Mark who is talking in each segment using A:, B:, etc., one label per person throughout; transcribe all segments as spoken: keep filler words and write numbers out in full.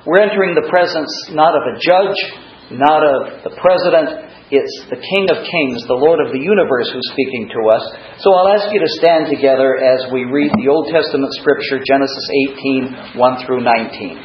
A: We're entering the presence not of a judge, not of the president. It's the King of Kings, the Lord of the universe, who's speaking to us. So I'll ask you to stand together as we read the Old Testament scripture, Genesis eighteen, one through nineteen.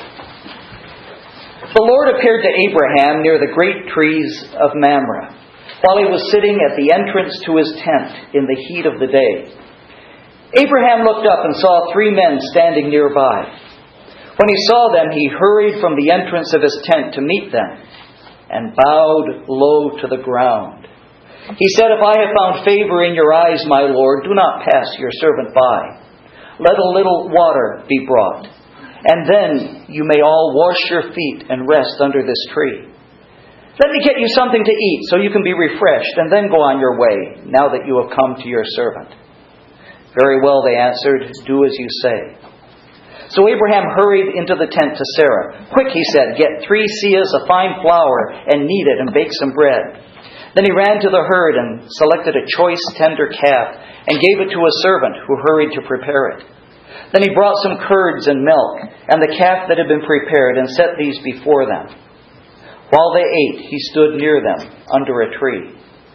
A: The Lord appeared to Abraham near the great trees of Mamre, while he was sitting at the entrance to his tent in the heat of the day. Abraham looked up and saw three men standing nearby. When he saw them, he hurried from the entrance of his tent to meet them, and bowed low to the ground. He said, "If I have found favor in your eyes, my Lord, do not pass your servant by. Let a little water be brought, and then you may all wash your feet and rest under this tree. Let me get you something to eat so you can be refreshed, and then go on your way, now that you have come to your servant." "Very well," they answered, "do as you say." So Abraham hurried into the tent to Sarah. "Quick," he said, "get three seahs of fine flour and knead it and bake some bread." Then he ran to the herd and selected a choice tender calf and gave it to a servant who hurried to prepare it. Then he brought some curds and milk and the calf that had been prepared and set these before them. While they ate, he stood near them under a tree.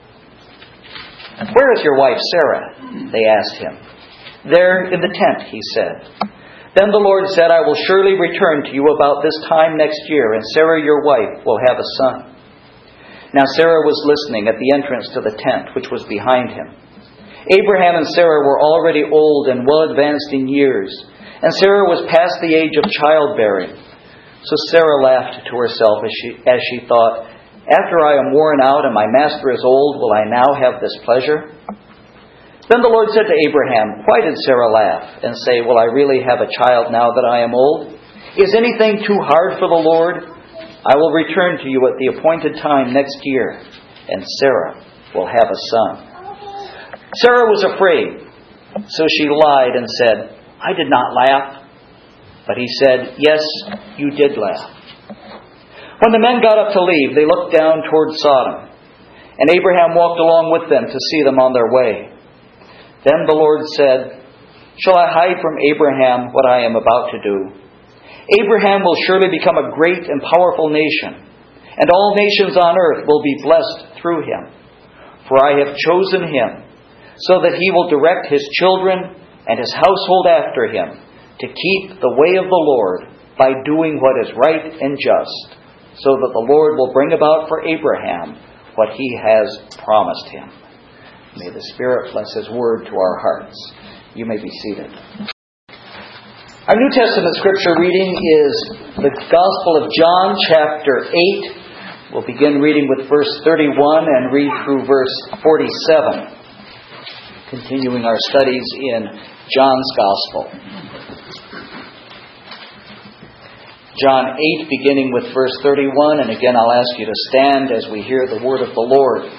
A: "Where is your wife Sarah?" they asked him. "There in the tent," he said. Then the Lord said, "I will surely return to you about this time next year, and Sarah your wife will have a son." Now Sarah was listening at the entrance to the tent, which was behind him. Abraham and Sarah were already old and well advanced in years, and Sarah was past the age of childbearing. So Sarah laughed to herself as she, as she thought, "After I am worn out and my master is old, will I now have this pleasure?" Then the Lord said to Abraham, "Why did Sarah laugh and say, 'Will I really have a child now that I am old?' Is anything too hard for the Lord? I will return to you at the appointed time next year, and Sarah will have a son." Sarah was afraid, so she lied and said, "I did not laugh." But he said, "Yes, you did laugh." When the men got up to leave, they looked down toward Sodom, and Abraham walked along with them to see them on their way. Then the Lord said, "Shall I hide from Abraham what I am about to do? Abraham will surely become a great and powerful nation, and all nations on earth will be blessed through him. For I have chosen him, so that he will direct his children and his household after him, to keep the way of the Lord by doing what is right and just, so that the Lord will bring about for Abraham what he has promised him." May the Spirit bless his word to our hearts. You may be seated. Our New Testament scripture reading is the Gospel of John, chapter eight. We'll begin reading with verse thirty-one and read through verse forty-seven, continuing our studies in John's Gospel. John eight, beginning with verse thirty-one, and again I'll ask you to stand as we hear the word of the Lord.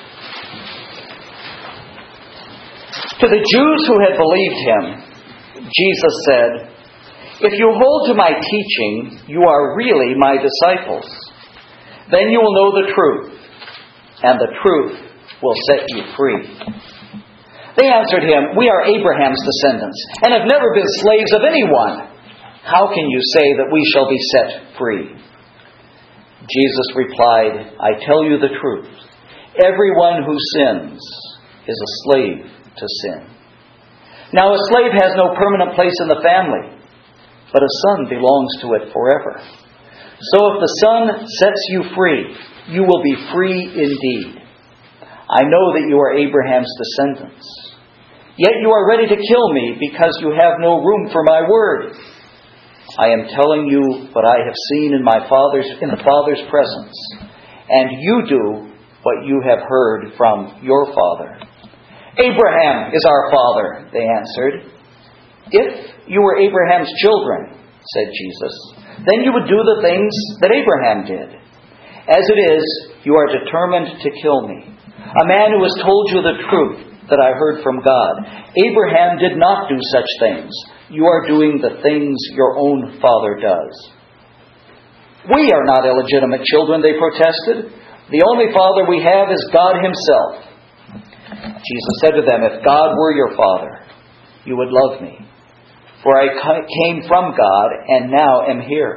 A: To the Jews who had believed him, Jesus said, "If you hold to my teaching, you are really my disciples. Then you will know the truth, and the truth will set you free." They answered him, "We are Abraham's descendants, and have never been slaves of anyone. How can you say that we shall be set free?" Jesus replied, "I tell you the truth. Everyone who sins is a slave to sin. Now a slave has no permanent place in the family, but a son belongs to it forever. So if the Son sets you free, you will be free indeed. I know that you are Abraham's descendants. Yet you are ready to kill me because you have no room for my word. I am telling you what I have seen in my Father's in the Father's presence, and you do what you have heard from your father." "Abraham is our father," they answered. "If you were Abraham's children," said Jesus, "then you would do the things that Abraham did. As it is, you are determined to kill me, a man who has told you the truth that I heard from God. Abraham did not do such things. You are doing the things your own father does." "We are not illegitimate children," they protested. "The only father we have is God himself." Jesus said to them, "If God were your father, you would love me, for I came from God and now am here.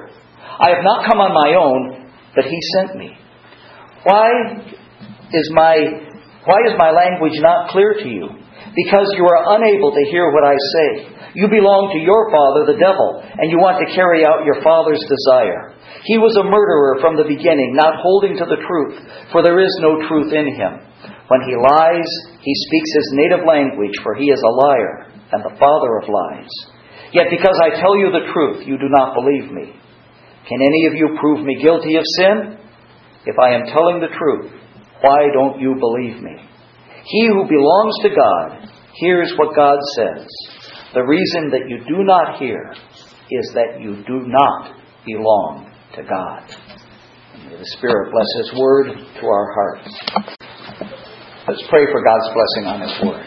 A: I have not come on my own, but He sent me. Why is my, why is my language not clear to you? Because you are unable to hear what I say. You belong to your father, the devil, and you want to carry out your father's desire. He was a murderer from the beginning, not holding to the truth, for there is no truth in him. When he lies, he speaks his native language, for he is a liar and the father of lies. Yet because I tell you the truth, you do not believe me. Can any of you prove me guilty of sin? If I am telling the truth, why don't you believe me? He who belongs to God hears what God says. The reason that you do not hear is that you do not belong to God. And may the Spirit bless His Word to our hearts. Let's pray for God's blessing on His Word.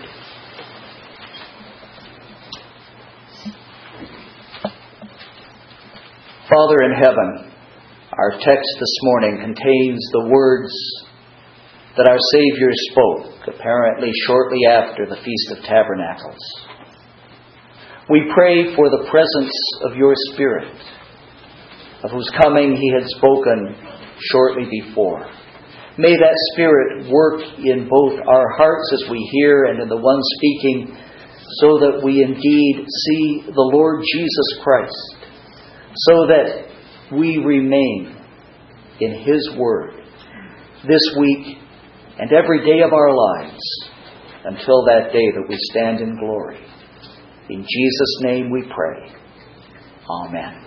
A: Father in heaven, our text this morning contains the words that our Savior spoke, apparently shortly after the Feast of Tabernacles. We pray for the presence of your Spirit, of whose coming He had spoken shortly before. May that Spirit work in both our hearts as we hear and in the one speaking, so that we indeed see the Lord Jesus Christ, so that we remain in His Word this week and every day of our lives until that day that we stand in glory. In Jesus' name we pray. Amen.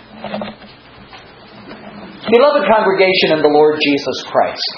A: Beloved congregation in the Lord Jesus Christ,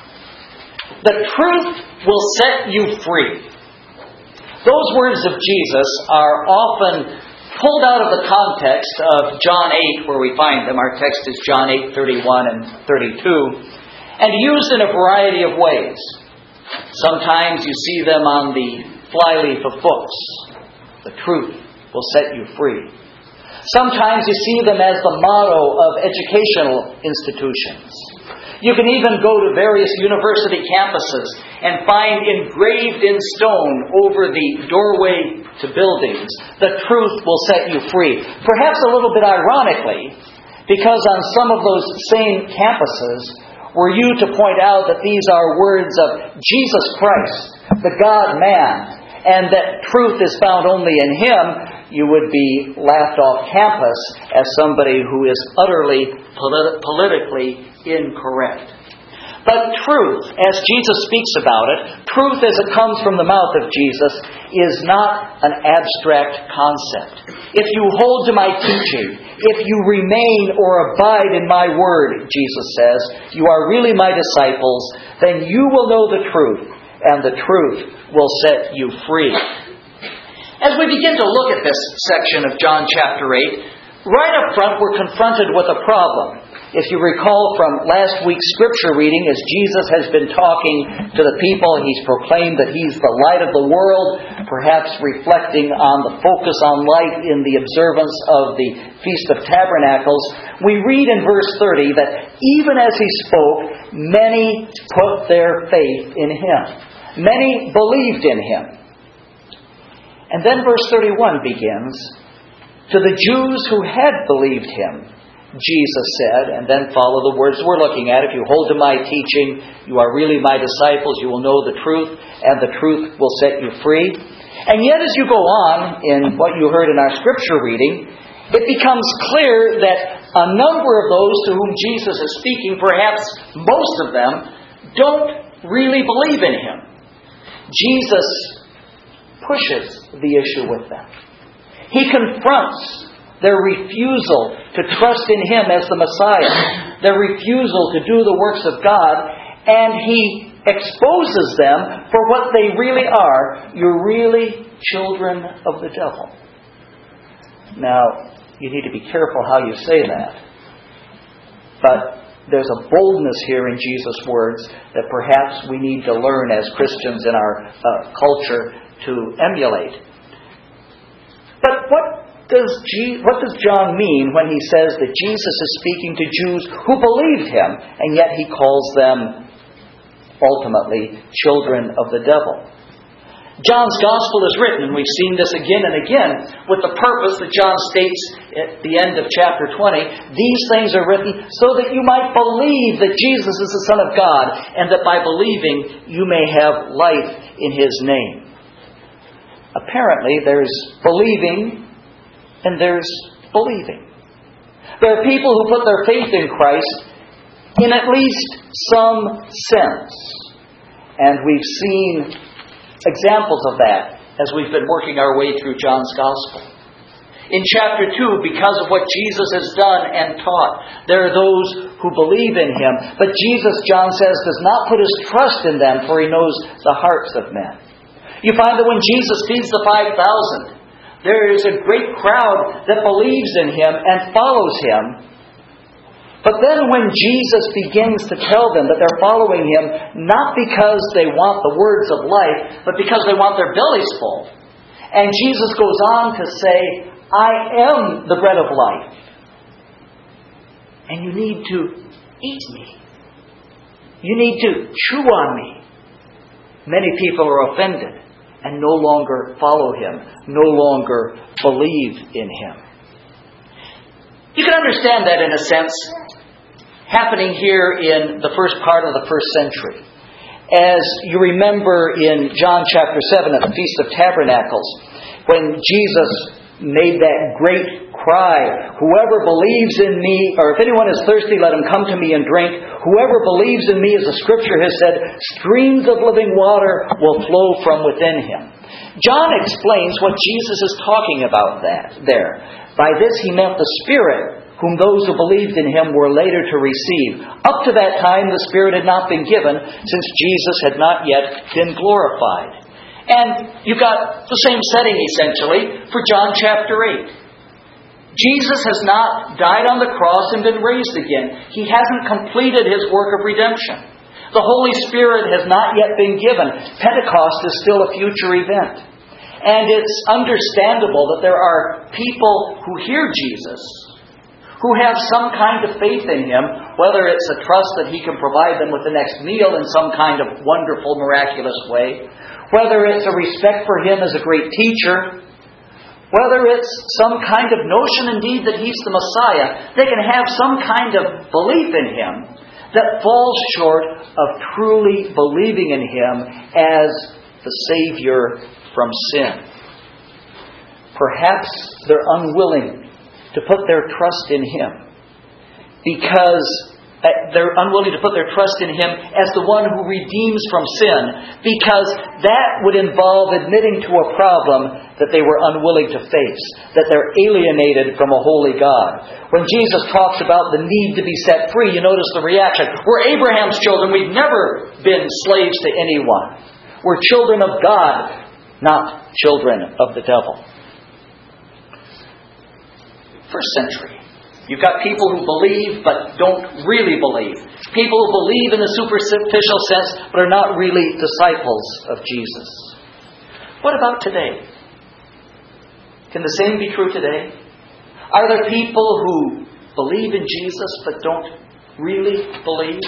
A: the truth will set you free. Those words of Jesus are often pulled out of the context of John eight, where we find them. Our text is John eight, thirty-one and thirty-two, and used in a variety of ways. Sometimes you see them on the flyleaf of books. The truth will set you free. Sometimes you see them as the motto of educational institutions. You can even go to various university campuses and find engraved in stone over the doorway to buildings, the truth will set you free. Perhaps a little bit ironically, because on some of those same campuses, were you to point out that these are words of Jesus Christ, the God-man, and that truth is found only in Him, you would be laughed off campus as somebody who is utterly politi- politically incorrect. But truth, as Jesus speaks about it, truth as it comes from the mouth of Jesus, is not an abstract concept. If you hold to my teaching, if you remain or abide in my word, Jesus says, you are really my disciples, then you will know the truth, and the truth will set you free. As we begin to look at this section of John chapter eight, right up front we're confronted with a problem. If you recall from last week's scripture reading, as Jesus has been talking to the people, He's proclaimed that He's the light of the world, perhaps reflecting on the focus on light in the observance of the Feast of Tabernacles. We read in verse thirty that even as He spoke, many put their faith in Him. Many believed in Him. And then verse thirty-one begins, to the Jews who had believed Him, Jesus said, and then follow the words we're looking at. If you hold to my teaching, you are really my disciples. You will know the truth, and the truth will set you free. And yet as you go on in what you heard in our scripture reading, it becomes clear that a number of those to whom Jesus is speaking, perhaps most of them, don't really believe in Him. Jesus pushes the issue with them. He confronts their refusal to trust in Him as the Messiah, their refusal to do the works of God, and He exposes them for what they really are. You're really children of the devil. Now, you need to be careful how you say that. But there's a boldness here in Jesus' words that perhaps we need to learn as Christians in our uh, culture to emulate. But what does G- what does John mean when he says that Jesus is speaking to Jews who believed Him, and yet He calls them ultimately children of the devil? John's Gospel is written, and we've seen this again and again, with the purpose that John states at the end of chapter twenty. These things are written so that you might believe that Jesus is the Son of God, and that by believing you may have life in His name. Apparently, there's believing and there's believing. There are people who put their faith in Christ in at least some sense. And we've seen examples of that as we've been working our way through John's Gospel. In chapter two, because of what Jesus has done and taught, there are those who believe in Him. But Jesus, John says, does not put His trust in them, for He knows the hearts of men. You find that when Jesus feeds the five thousand, there is a great crowd that believes in Him and follows Him. But then when Jesus begins to tell them that they're following Him, not because they want the words of life, but because they want their bellies full. And Jesus goes on to say, I am the bread of life. And you need to eat me. You need to chew on me. Many people are offended and no longer follow Him, no longer believe in Him. You can understand that in a sense, happening here in the first part of the first century. As you remember in John chapter seven at the Feast of Tabernacles, when Jesus made that great cry, whoever believes in me, or if anyone is thirsty, let him come to me and drink. Whoever believes in me, as the Scripture has said, streams of living water will flow from within him. John explains what Jesus is talking about that there. By this he meant the Spirit, whom those who believed in Him were later to receive. Up to that time, the Spirit had not been given, since Jesus had not yet been glorified. And you've got the same setting, essentially, for John chapter eight. Jesus has not died on the cross and been raised again. He hasn't completed His work of redemption. The Holy Spirit has not yet been given. Pentecost is still a future event. And it's understandable that there are people who hear Jesus, who have some kind of faith in Him, whether it's a trust that He can provide them with the next meal in some kind of wonderful, miraculous way, whether it's a respect for Him as a great teacher, whether it's some kind of notion indeed that He's the Messiah. They can have some kind of belief in Him that falls short of truly believing in Him as the Savior from sin. Perhaps they're unwilling to put their trust in Him because they're unwilling to put their trust in Him as the one who redeems from sin, because that would involve admitting to a problem that they were unwilling to face, that they're alienated from a holy God. When Jesus talks about the need to be set free, you notice the reaction. We're Abraham's children. We've never been slaves to anyone. We're children of God, not children of the devil. First century. You've got people who believe but don't really believe. People who believe in the superficial sense but are not really disciples of Jesus. What about today? Can the same be true today? Are there people who believe in Jesus but don't really believe?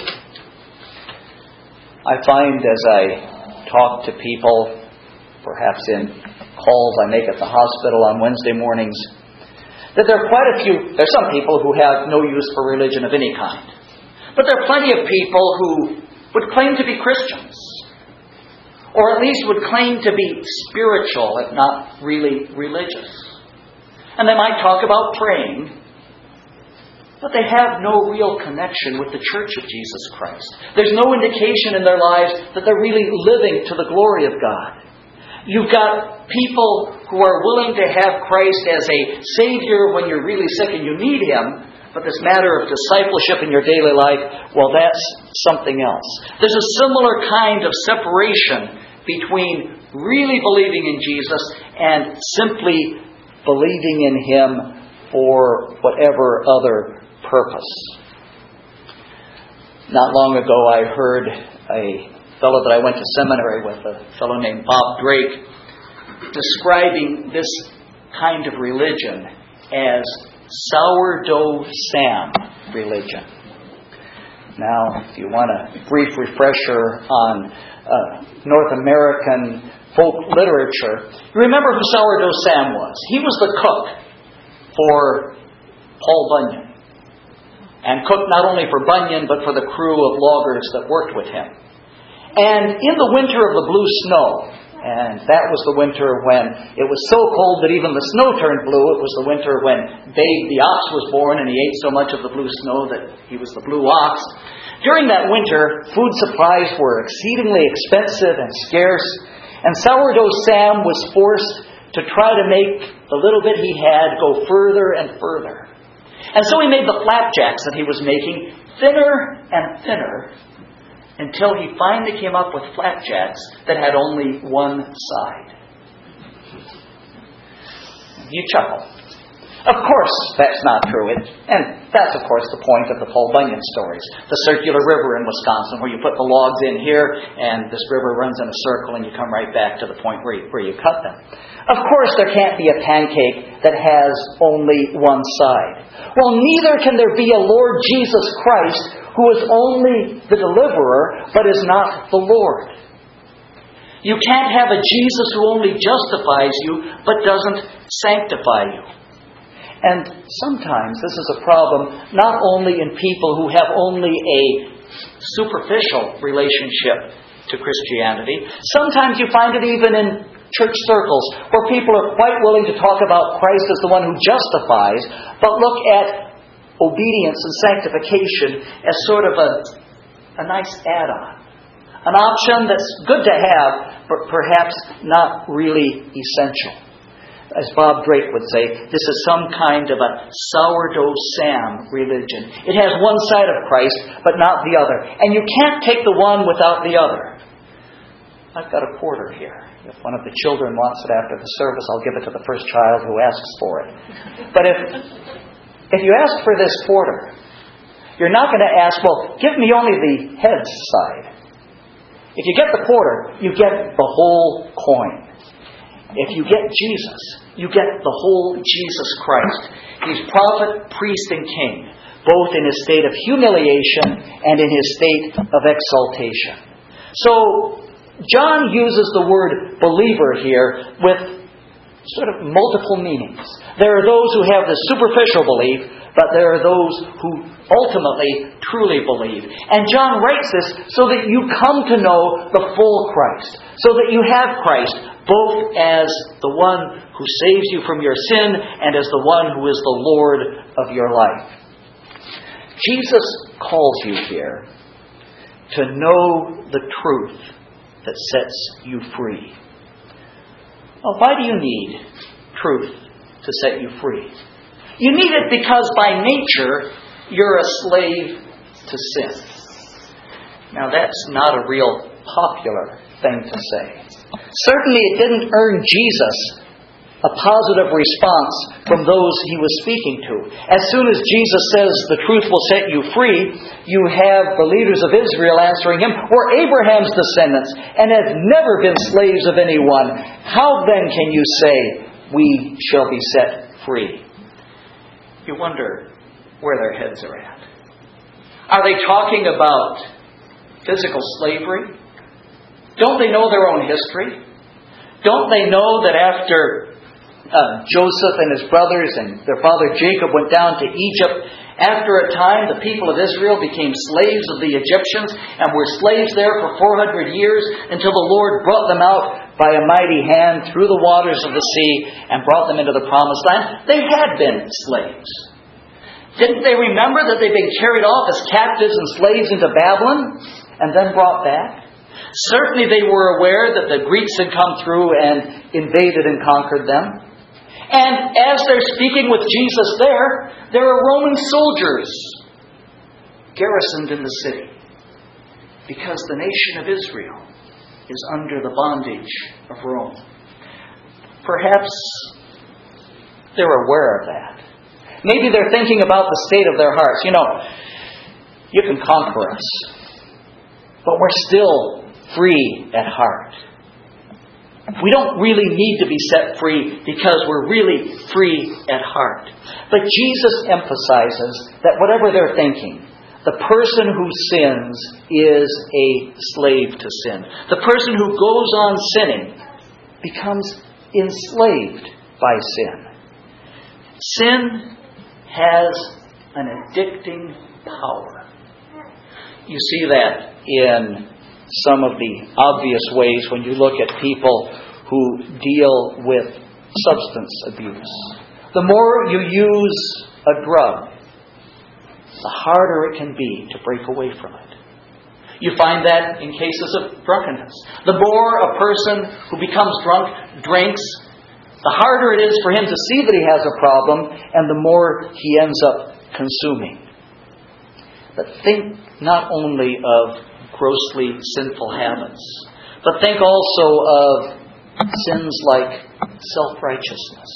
A: I find as I talk to people, perhaps in calls I make at the hospital on Wednesday mornings, that there are quite a few, there are some people who have no use for religion of any kind. But there are plenty of people who would claim to be Christians. Or at least would claim to be spiritual, if not really religious. And they might talk about praying, but they have no real connection with the Church of Jesus Christ. There's no indication in their lives that they're really living to the glory of God. You've got people who are willing to have Christ as a Savior when you're really sick and you need Him, but this matter of discipleship in your daily life, well, that's something else. There's a similar kind of separation between really believing in Jesus and simply believing in Him for whatever other purpose. Not long ago, I heard a fellow that I went to seminary with, a fellow named Bob Drake, describing this kind of religion as sourdough Sam religion. Now, if you want a brief refresher on uh, North American folk literature, you remember who Sourdough Sam was. He was the cook for Paul Bunyan. And cooked not only for Bunyan, but for the crew of loggers that worked with him. And in the winter of the blue snow, and that was the winter when it was so cold that even the snow turned blue. It was the winter when Babe the ox was born and he ate so much of the blue snow that he was the blue ox. During that winter, food supplies were exceedingly expensive and scarce, and Sourdough Sam was forced to try to make the little bit he had go further and further. And so he made the flapjacks that he was making thinner and thinner, until he finally came up with flapjacks that had only one side. You chuckle. Of course, that's not true. It, and that's, of course, the point of the Paul Bunyan stories. The circular river in Wisconsin, where you put the logs in here, and this river runs in a circle, and you come right back to the point where you, where you cut them. Of course, there can't be a pancake that has only one side. Well, neither can there be a Lord Jesus Christ who is only the deliverer, but is not the Lord. You can't have a Jesus who only justifies you, but doesn't sanctify you. And sometimes this is a problem not only in people who have only a superficial relationship to Christianity. Sometimes you find it even in church circles where people are quite willing to talk about Christ as the one who justifies, but look at obedience and sanctification as sort of a, a nice add-on. An option that's good to have, but perhaps not really essential. As Bob Drake would say, this is some kind of a sourdough Sam religion. It has one side of Christ, but not the other. And you can't take the one without the other. I've got a quarter here. If one of the children wants it after the service, I'll give it to the first child who asks for it. But if, if you ask for this quarter, you're not going to ask, well, give me only the head's side. If you get the quarter, you get the whole coin. If you get Jesus, you get the whole Jesus Christ. He's prophet, priest, and king, both in his state of humiliation and in his state of exaltation. So, John uses the word believer here with sort of multiple meanings. There are those who have the superficial belief, but there are those who ultimately truly believe. And John writes this so that you come to know the full Christ, so that you have Christ both as the one who saves you from your sin and as the one who is the Lord of your life. Jesus calls you here to know the truth that sets you free. Well, why do you need truth to set you free? You need it because by nature you're a slave to sin. Now that's not a real popular thing to say. Certainly it didn't earn Jesus a positive response from those he was speaking to. As soon as Jesus says the truth will set you free, you have the leaders of Israel answering him, we're Abraham's descendants and have never been slaves of anyone. How then can you say we shall be set free? You wonder where their heads are at. Are they talking about physical slavery? Don't they know their own history? Don't they know that after uh, Joseph and his brothers and their father Jacob went down to Egypt, after a time the people of Israel became slaves of the Egyptians and were slaves there for four hundred years until the Lord brought them out by a mighty hand through the waters of the sea and brought them into the promised land? They had been slaves. Didn't they remember that they'd been carried off as captives and slaves into Babylon and then brought back? Certainly they were aware that the Greeks had come through and invaded and conquered them. And as they're speaking with Jesus there, there are Roman soldiers garrisoned in the city because the nation of Israel is under the bondage of Rome. Perhaps they're aware of that. Maybe they're thinking about the state of their hearts. You know, you can conquer us, but we're still free at heart. We don't really need to be set free because we're really free at heart. But Jesus emphasizes that whatever they're thinking, the person who sins is a slave to sin. The person who goes on sinning becomes enslaved by sin. Sin has an addicting power. You see that in some of the obvious ways when you look at people who deal with substance abuse. The more you use a drug, the harder it can be to break away from it. You find that in cases of drunkenness. The more a person who becomes drunk drinks, the harder it is for him to see that he has a problem, and the more he ends up consuming. But think not only of grossly sinful habits, but think also of sins like self-righteousness.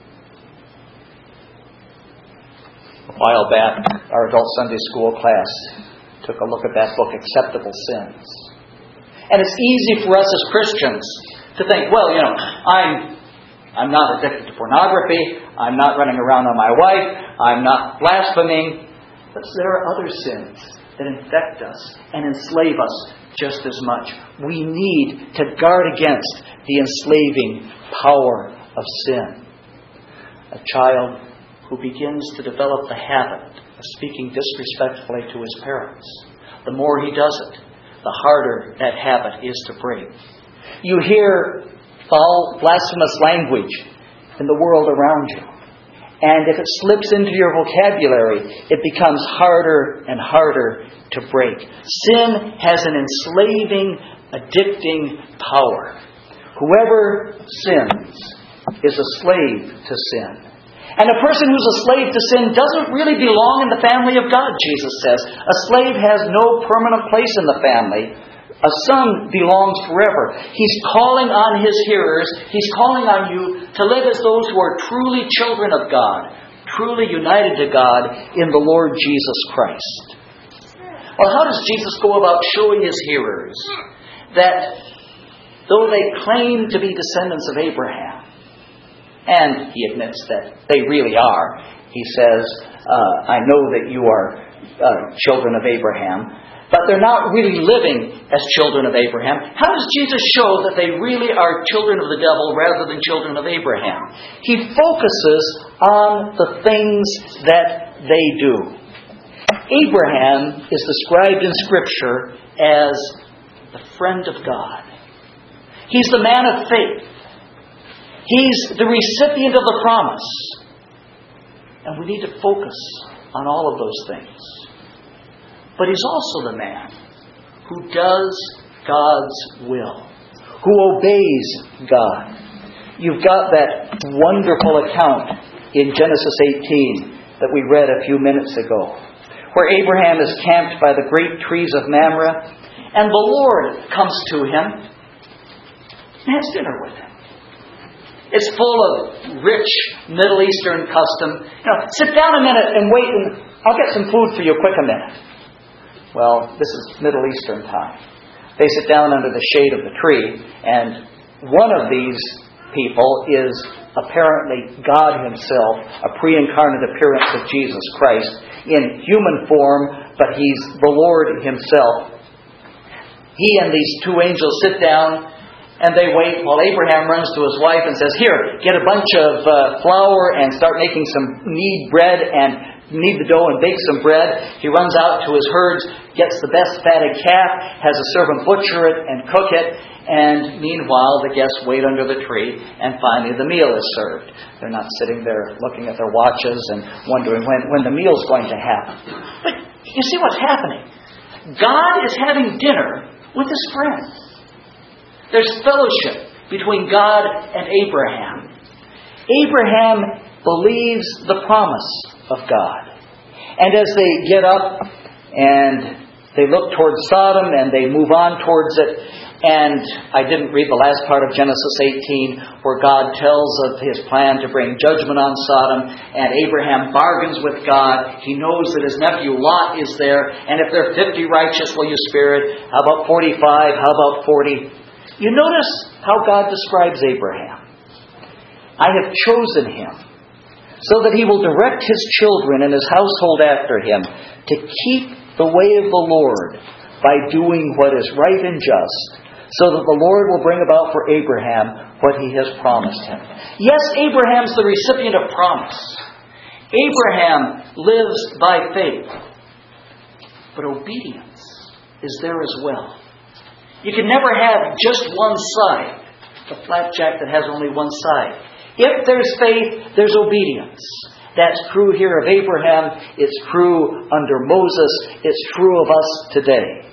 A: A while back, our adult Sunday school class took a look at that book, Acceptable Sins. And it's easy for us as Christians to think, well, you know, I'm I'm not addicted to pornography, I'm not running around on my wife, I'm not blaspheming. But there are other sins that infect us and enslave us just as much. We need to guard against the enslaving power of sin. A child who begins to develop the habit of speaking disrespectfully to his parents, the more he does it, the harder that habit is to break. You hear foul, blasphemous language in the world around you. And if it slips into your vocabulary, it becomes harder and harder to break. Sin has an enslaving, addicting power. Whoever sins is a slave to sin. And a person who's a slave to sin doesn't really belong in the family of God, Jesus says. A slave has no permanent place in the family. A son belongs forever. He's calling on his hearers. He's calling on you to live as those who are truly children of God, truly united to God in the Lord Jesus Christ. Well, how does Jesus go about showing his hearers that though they claim to be descendants of Abraham, and he admits that they really are, he says, uh, I know that you are uh, children of Abraham, but they're not really living as children of Abraham. How does Jesus show that they really are children of the devil rather than children of Abraham? He focuses on the things that they do. Abraham is described in Scripture as the friend of God. He's the man of faith. He's the recipient of the promise. And we need to focus on all of those things. But he's also the man who does God's will, who obeys God. You've got that wonderful account in Genesis eighteen that we read a few minutes ago, where Abraham is camped by the great trees of Mamre, and the Lord comes to him and has dinner with him. It's full of rich Middle Eastern custom. You know, sit down a minute and wait, and I'll get some food for you. Quick a minute. Well, this is Middle Eastern time. They sit down under the shade of the tree, and one of these people is apparently God himself, a pre-incarnate appearance of Jesus Christ in human form, but he's the Lord himself. He and these two angels sit down, and they wait while Abraham runs to his wife and says, here, get a bunch of uh, flour and start making some knead bread and knead the dough and bake some bread. He runs out to his herds, gets the best fatted calf, has a servant butcher it and cook it, and meanwhile the guests wait under the tree, and finally the meal is served. They're not sitting there looking at their watches and wondering when, when the meal's going to happen. But you see what's happening. God is having dinner with his friends. There's fellowship between God and Abraham. Abraham believes the promise of God. And as they get up and they look towards Sodom and they move on towards it, and I didn't read the last part of Genesis eighteen where God tells of his plan to bring judgment on Sodom, and Abraham bargains with God. He knows that his nephew Lot is there, and if there are fifty righteous, will you spare it? How about forty-five? How about forty? You notice how God describes Abraham. I have chosen him so that he will direct his children and his household after him to keep the way of the Lord by doing what is right and just, so that the Lord will bring about for Abraham what He has promised him. Yes, Abraham's the recipient of promise. Abraham lives by faith. But obedience is there as well. You can never have just one side, a flapjack that has only one side. If there's faith, there's obedience. That's true here of Abraham. It's true under Moses. It's true of us today.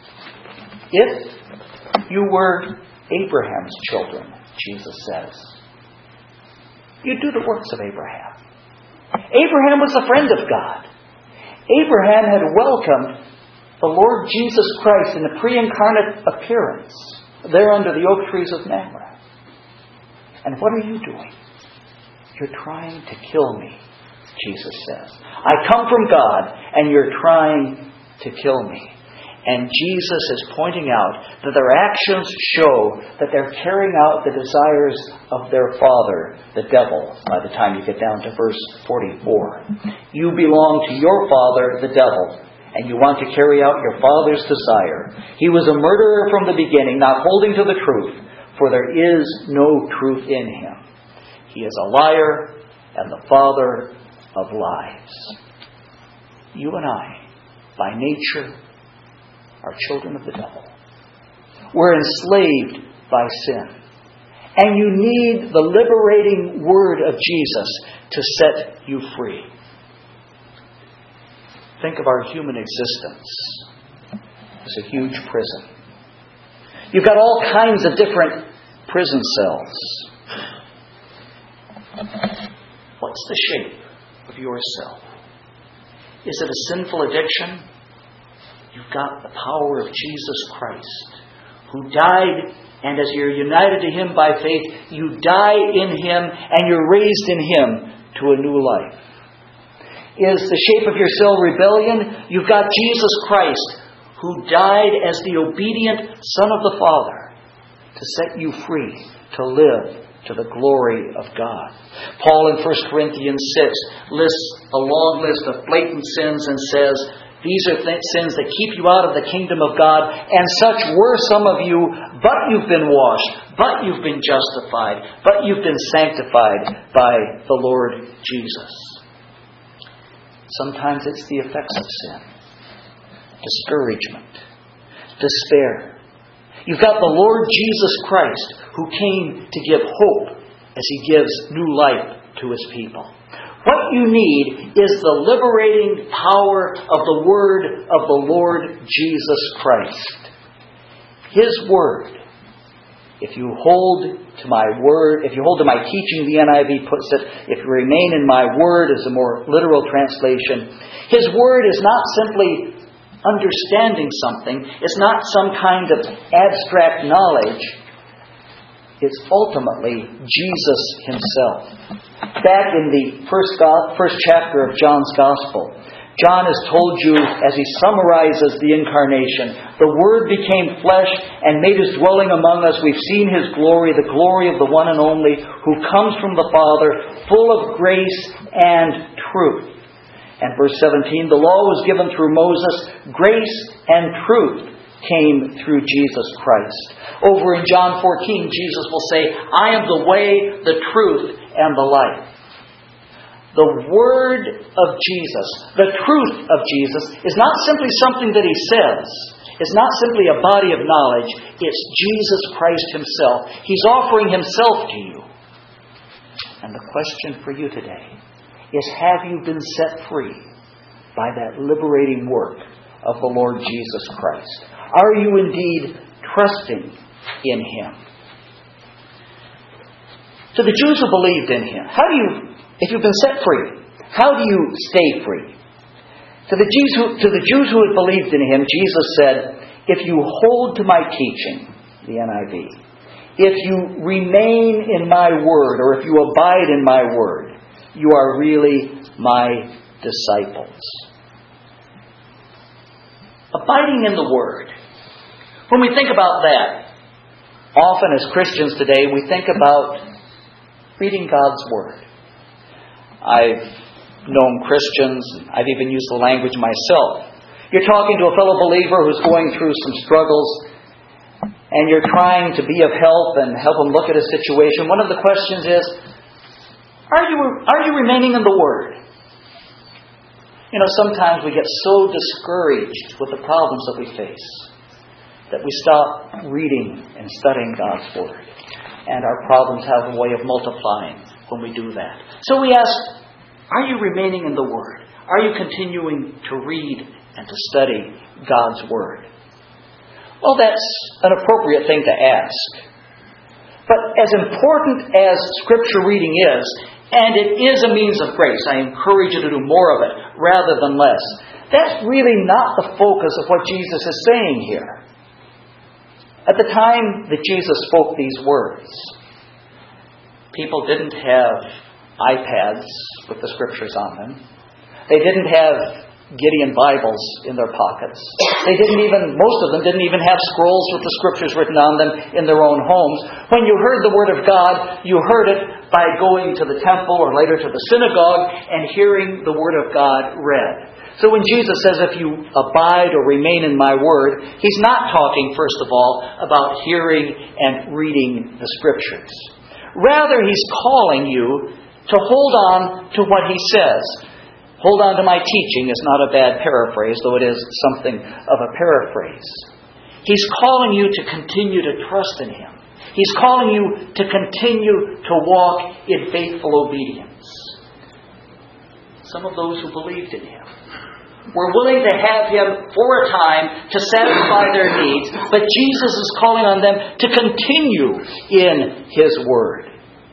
A: If you were Abraham's children, Jesus says, you'd do the works of Abraham. Abraham was a friend of God. Abraham had welcomed the Lord Jesus Christ in the pre-incarnate appearance there under the oak trees of Mamre. And what are you doing? You're trying to kill me, Jesus says. I come from God, and you're trying to kill me. And Jesus is pointing out that their actions show that they're carrying out the desires of their father, the devil, by the time you get down to verse forty-four. You belong to your father, the devil, and you want to carry out your father's desire. He was a murderer from the beginning, not holding to the truth, for there is no truth in him. He is a liar and the father of lies. You and I, by nature, are children of the devil. We're enslaved by sin. And you need the liberating word of Jesus to set you free. Think of our human existence as a huge prison. You've got all kinds of different prison cells. What's the shape of your cell? Is it a sinful addiction? You've got the power of Jesus Christ, who died, and as you're united to Him by faith, you die in Him and you're raised in Him to a new life. Is the shape of your cell rebellion? You've got Jesus Christ, who died as the obedient Son of the Father to set you free to live to the glory of God. Paul in First Corinthians six lists a long list of blatant sins and says, these are th- sins that keep you out of the kingdom of God, and such were some of you, but you've been washed, but you've been justified, but you've been sanctified by the Lord Jesus. Sometimes it's the effects of sin. Discouragement. Despair. You've got the Lord Jesus Christ, who came to give hope as He gives new life to His people. What you need is the liberating power of the Word of the Lord Jesus Christ. His Word. If you hold to my Word, if you hold to my teaching, the N I V puts it, if you remain in my Word is a more literal translation. His Word is not simply understanding something. It's not some kind of abstract knowledge. It's ultimately Jesus Himself. Back in the first, first chapter of John's Gospel, John has told you, as he summarizes the incarnation, the Word became flesh and made His dwelling among us. We've seen His glory, the glory of the one and only, who comes from the Father, full of grace and truth. And verse seventeen, the law was given through Moses, grace and truth came through Jesus Christ. Over in John fourteen, Jesus will say, I am the way, the truth, and the life. The Word of Jesus, the truth of Jesus, is not simply something that He says. It's not simply a body of knowledge. It's Jesus Christ Himself. He's offering Himself to you. And the question for you today is, have you been set free by that liberating work of the Lord Jesus Christ? Are you indeed trusting in Him? To the Jews who believed in Him, how do you, if you've been set free, how do you stay free? To the Jews who, to the Jews who had believed in Him, Jesus said, if you hold to my teaching, the N I V, if you remain in my word, or if you abide in my word, you are really my disciples. Abiding in the Word. When we think about that, often as Christians today, we think about reading God's Word. I've known Christians, I've even used the language myself. You're talking to a fellow believer who's going through some struggles, and you're trying to be of help and help them look at a situation, one of the questions is, are you, are you remaining in the Word? You know, sometimes we get so discouraged with the problems that we face that we stop reading and studying God's Word. And our problems have a way of multiplying when we do that. So we ask, are you remaining in the Word? Are you continuing to read and to study God's Word? Well, that's an appropriate thing to ask. But as important as Scripture reading is, and it is a means of grace, I encourage you to do more of it rather than less, that's really not the focus of what Jesus is saying here. At the time that Jesus spoke these words, people didn't have iPads with the Scriptures on them. They didn't have Gideon Bibles in their pockets. They didn't even, most of them didn't even have scrolls with the Scriptures written on them in their own homes. When you heard the Word of God, you heard it by going to the temple or later to the synagogue and hearing the Word of God read. So when Jesus says, if you abide or remain in my Word, He's not talking, first of all, about hearing and reading the Scriptures. Rather, He's calling you to hold on to what He says. Hold on to my teaching is not a bad paraphrase, though it is something of a paraphrase. He's calling you to continue to trust in Him. He's calling you to continue to walk in faithful obedience. Some of those who believed in Him were willing to have Him for a time to satisfy their needs, but Jesus is calling on them to continue in His Word.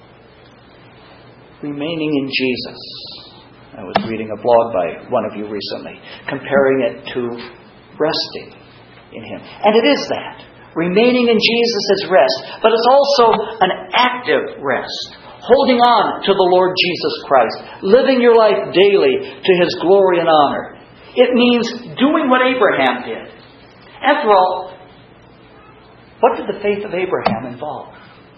A: Remaining in Jesus. I was reading a blog by one of you recently, comparing it to resting in Him. And it is that. Remaining in Jesus is rest. But it's also an active rest. Holding on to the Lord Jesus Christ. Living your life daily to His glory and honor. It means doing what Abraham did. After all, what did the faith of Abraham involve?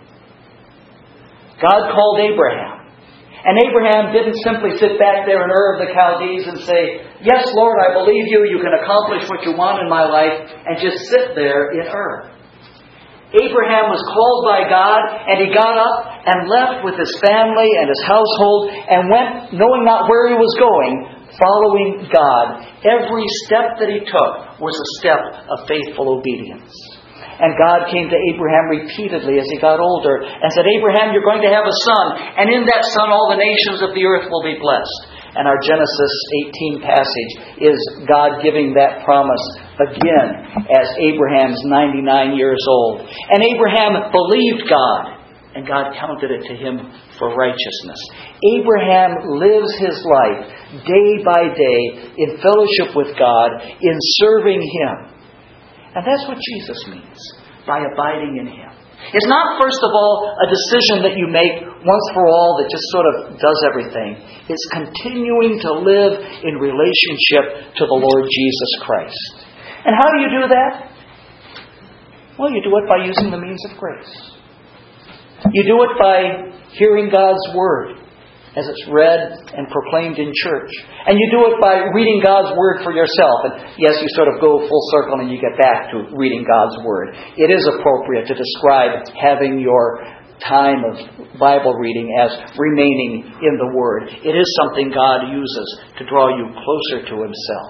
A: God called Abraham. And Abraham didn't simply sit back there in Ur of the Chaldees and say, yes, Lord, I believe you. You can accomplish what you want in my life. And just sit there in Ur. Abraham was called by God, and he got up and left with his family and his household and went, knowing not where he was going, following God. Every step that he took was a step of faithful obedience. And God came to Abraham repeatedly as he got older and said, Abraham, you're going to have a son. And in that son, all the nations of the earth will be blessed. And our Genesis eighteen passage is God giving that promise again as Abraham's ninety-nine years old. And Abraham believed God, and God counted it to him for righteousness. Abraham lives his life day by day in fellowship with God, in serving Him. And that's what Jesus means by abiding in Him. It's not, first of all, a decision that you make once for all that just sort of does everything. It's continuing to live in relationship to the Lord Jesus Christ. And how do you do that? Well, you do it by using the means of grace. You do it by hearing God's Word as it's read and proclaimed in church. And you do it by reading God's Word for yourself. And yes, you sort of go full circle and you get back to reading God's Word. It is appropriate to describe having your time of Bible reading as remaining in the Word. It is something God uses to draw you closer to Himself.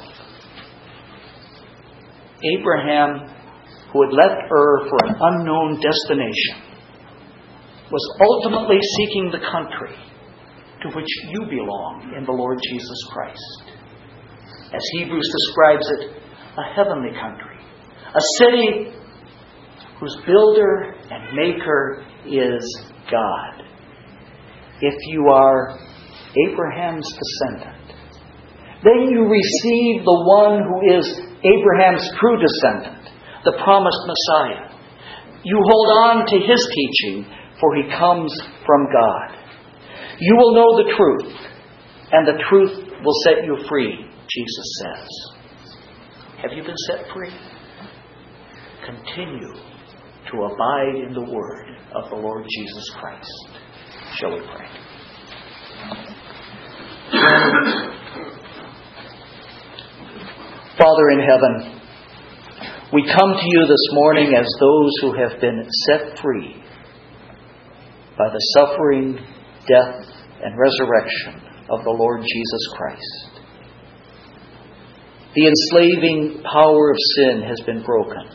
A: Abraham, who had left Ur for an unknown destination, was ultimately seeking the country to which you belong in the Lord Jesus Christ. As Hebrews describes it, a heavenly country. A city whose builder and maker is God. If you are Abraham's descendant, then you receive the one who is Abraham's true descendant, the promised Messiah. You hold on to His teaching, for He comes from God. You will know the truth, and the truth will set you free, Jesus says. Have you been set free? Continue to abide in the Word of the Lord Jesus Christ. Shall we pray? Father in heaven, We come to you this morning as those who have been set free by the suffering, death, and resurrection of the Lord Jesus Christ. The enslaving power of sin has been broken.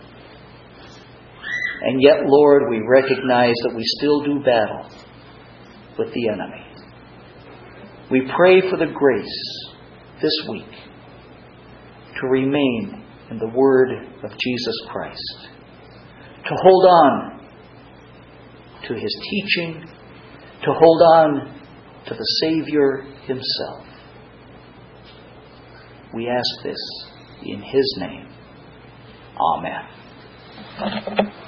A: And yet, Lord, we recognize that we still do battle with the enemy. We pray for the grace this week to remain in the Word of Jesus Christ, to hold on to His teaching, to hold on to the Savior Himself. We ask this in His name. Amen.